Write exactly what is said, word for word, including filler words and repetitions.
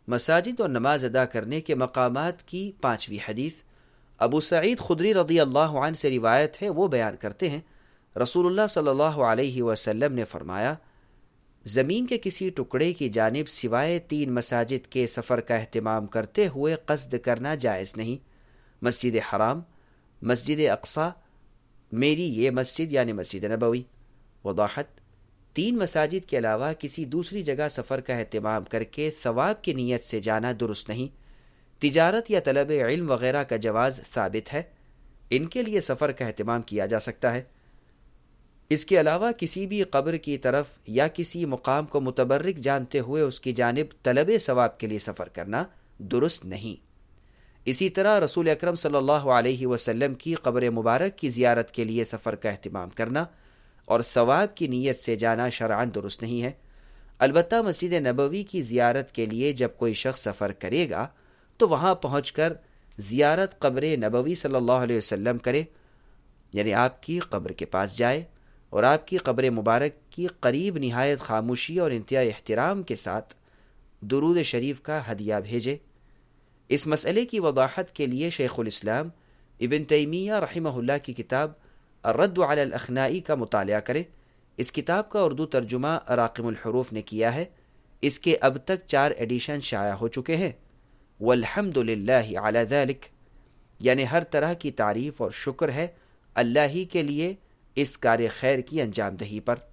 مساجد اور نماز ادا کرنے کے مقامات کی پانچویں حدیث ابو سعید خدری رضی اللہ عنہ سے روایت ہے، وہ بیان کرتے ہیں رسول اللہ صلی اللہ علیہ وسلم نے فرمایا، زمین کے کسی ٹکڑے کی جانب سوائے تین مساجد کے سفر کا اہتمام کرتے ہوئے قصد کرنا جائز نہیں، مسجد حرام، مسجد اقصی، میری یہ مسجد یعنی مسجد نبوی۔ وضاحت: تین مساجد کے علاوہ کسی دوسری جگہ سفر کا اہتمام کر کے ثواب کی نیت سے جانا درست نہیں۔ تجارت یا طلب علم وغیرہ کا جواز ثابت ہے، ان کے لیے سفر کا اہتمام کیا جا سکتا ہے۔ اس کے علاوہ کسی بھی قبر کی طرف یا کسی مقام کو متبرک جانتے ہوئے اس کی جانب طلب ثواب کے لیے سفر کرنا درست نہیں۔ اسی طرح رسول اکرم صلی اللہ علیہ وسلم کی قبر مبارک کی زیارت کے لیے سفر کا اہتمام کرنا اور ثواب کی نیت سے جانا شرعاً درست نہیں ہے۔ البتہ مسجد نبوی کی زیارت کے لیے جب کوئی شخص سفر کرے گا تو وہاں پہنچ کر زیارت قبر نبوی صلی اللہ علیہ وسلم کرے، یعنی آپ کی قبر کے پاس جائے اور آپ کی قبر مبارک کی قریب نہایت خاموشی اور انتہائی احترام کے ساتھ درود شریف کا ہدیہ بھیجے۔ اس مسئلے کی وضاحت کے لیے شیخ الاسلام ابن تیمیہ رحمہ اللہ کی کتاب الرد علی الاخنائی کا مطالعہ کریں۔ اس کتاب کا اردو ترجمہ راقم الحروف نے کیا ہے۔ اس کے اب تک چار ایڈیشن شائع ہو چکے ہیں۔ والحمد للہ علی ذلک، یعنی ہر طرح کی تعریف اور شکر ہے اللہ ہی کے لیے اس کار خیر کی انجام دہی پر۔